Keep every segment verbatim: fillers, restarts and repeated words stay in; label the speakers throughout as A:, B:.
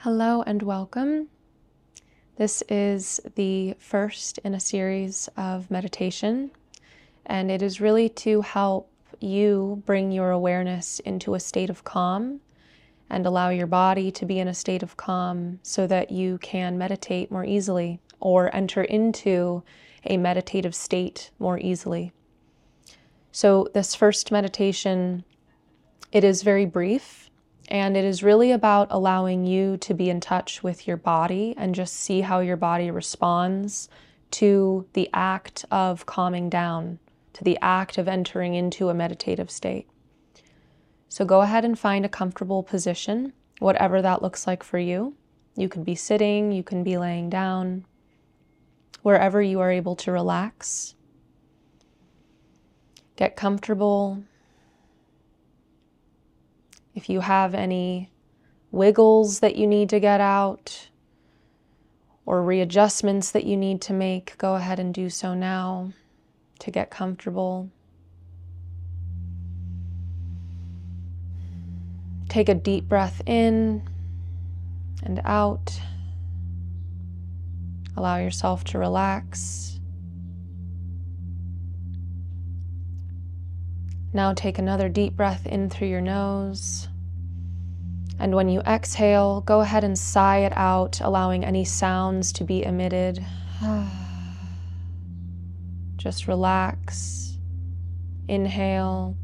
A: Hello and welcome. This is the first in a series of meditation, and it is really to help you bring your awareness into a state of calm and allow your body to be in a state of calm so that you can meditate more easily or enter into a meditative state more easily. So this first meditation, it is very brief. And it is really about allowing you to be in touch with your body and just see how your body responds to the act of calming down, to the act of entering into a meditative state. So go ahead and find a comfortable position, whatever that looks like for you. You can be sitting, you can be laying down, wherever you are able to relax. Get comfortable. If you have any wiggles that you need to get out or readjustments that you need to make, go ahead and do so now to get comfortable. Take a deep breath in and out. Allow yourself to relax. Now take another deep breath in through your nose. And when you exhale, go ahead and sigh it out, allowing any sounds to be emitted. Just relax. Inhale.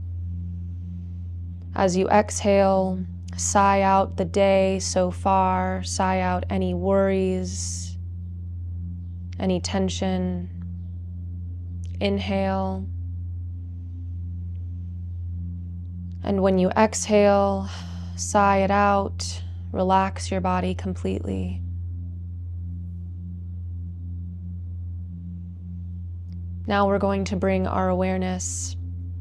A: As you exhale, sigh out the day so far, sigh out any worries, any tension. Inhale. And when you exhale, sigh it out, relax your body completely. Now we're going to bring our awareness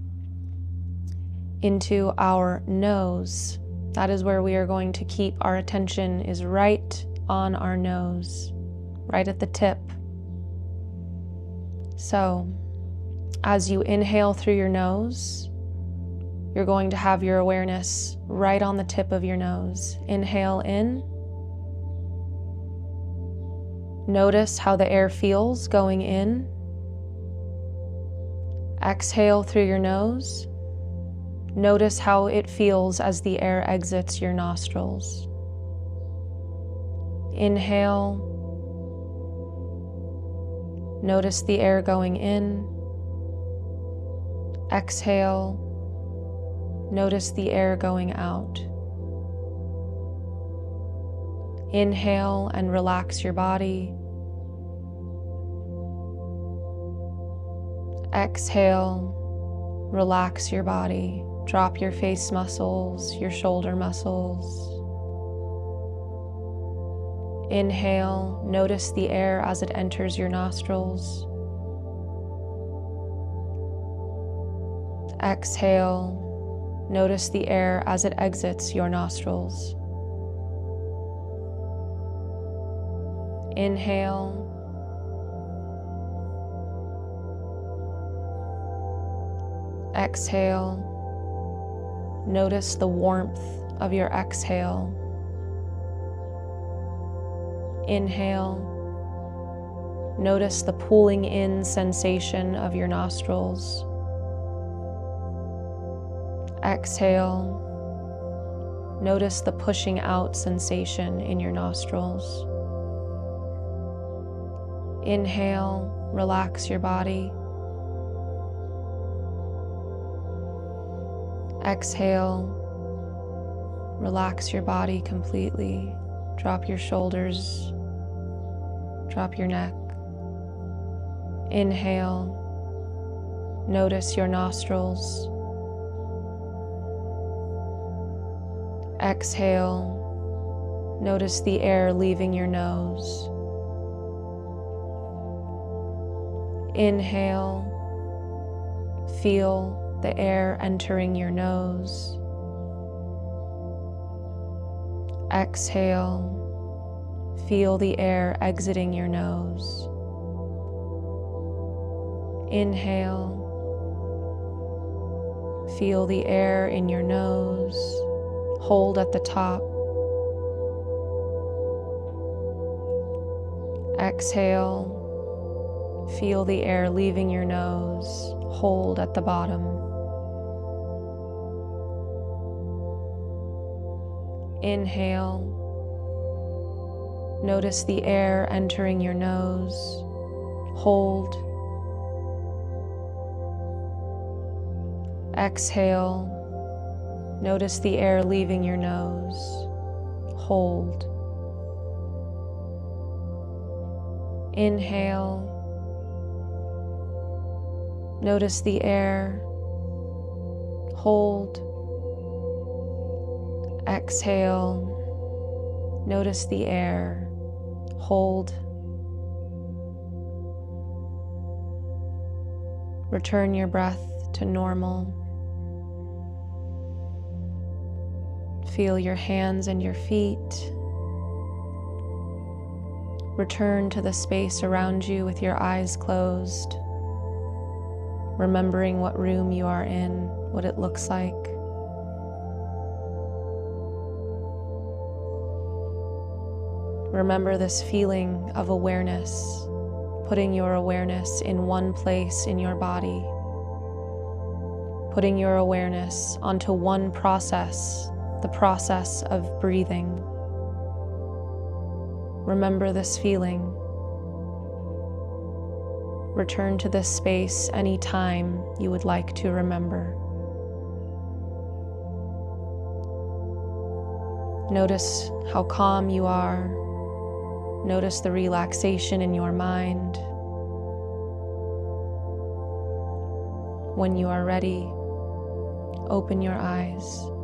A: into our nose. That is where we are going to keep our attention, is right on our nose, right at the tip. So, as you inhale through your nose, you're going to have your awareness right on the tip of your nose. Inhale in. Notice how the air feels going in. Exhale through your nose. Notice how it feels as the air exits your nostrils. Inhale. Notice the air going in. Exhale. Notice the air going out. Inhale and relax your body. Exhale, relax your body. Drop your face muscles, your shoulder muscles. Inhale, notice the air as it enters your nostrils. Exhale, notice the air as it exits your nostrils. Inhale. Exhale. Notice the warmth of your exhale. Inhale. Notice the pulling in sensation of your nostrils. Exhale. Notice the pushing out sensation in your nostrils. Inhale, relax your body. Exhale, relax your body completely. Drop your shoulders, drop your neck. Inhale, notice your nostrils. Exhale, notice the air leaving your nose. Inhale, feel the air entering your nose. Exhale, feel the air exiting your nose. Inhale, feel the air in your nose. Hold at the top. Exhale. Feel the air leaving your nose. Hold at the bottom. Inhale. Notice the air entering your nose. Hold. Exhale. Notice the air leaving your nose. Hold. Inhale. Notice the air. Hold. Exhale. Notice the air. Hold. Return your breath to normal. Feel your hands and your feet. Return to the space around you with your eyes closed, remembering what room you are in, what it looks like. Remember this feeling of awareness, putting your awareness in one place in your body, putting your awareness onto one process, the process of breathing. Remember this feeling. Return to this space anytime you would like to remember. Notice how calm you are. Notice the relaxation in your mind. When you are ready, open your eyes.